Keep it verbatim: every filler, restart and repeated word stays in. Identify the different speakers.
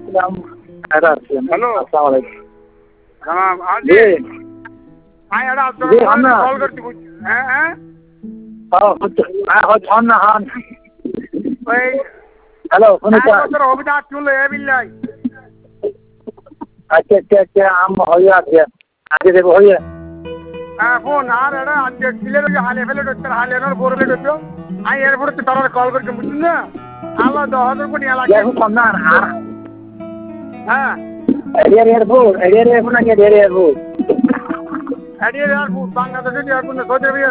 Speaker 1: hello
Speaker 2: अस्सलाम वालेकुम
Speaker 1: हाँ हाँ
Speaker 2: जी
Speaker 1: जी हाँ यार आप
Speaker 2: जी हम ना
Speaker 1: कॉल करती कुछ हैं हैं
Speaker 2: हाँ हाँ हाँ ना हाँ
Speaker 1: ওই
Speaker 2: হ্যালো
Speaker 1: এক
Speaker 2: শুনেছেন
Speaker 1: বছর অভিযোগ চুলো এ বিল্লাই
Speaker 2: আচ্ছা আচ্ছা আচ্ছা আম হয়ে আছে আগে দেবো হয়ে
Speaker 1: হ্যাঁ ফোন আর এটা আজকে ছেলের ওই হালে ফেলে ঢুকতে হালে এনার বড় লেগে ঢুকতো আমি এরপরে তো তারা কল করতে বুঝছেন না আল্লাহ দশ হাজার কোটি এলাকা
Speaker 2: দেখো কম না আর
Speaker 1: হ্যাঁ
Speaker 2: এরিয়ার এয়ারপোর্ট এরিয়ার এয়ারপোর্ট নাকি এরিয়ার এয়ারপোর্ট
Speaker 1: এডিয়ার এয়ারপোর্ট বাংলাদেশের এয়ারপোর্ট না সৌদি আরবিয়া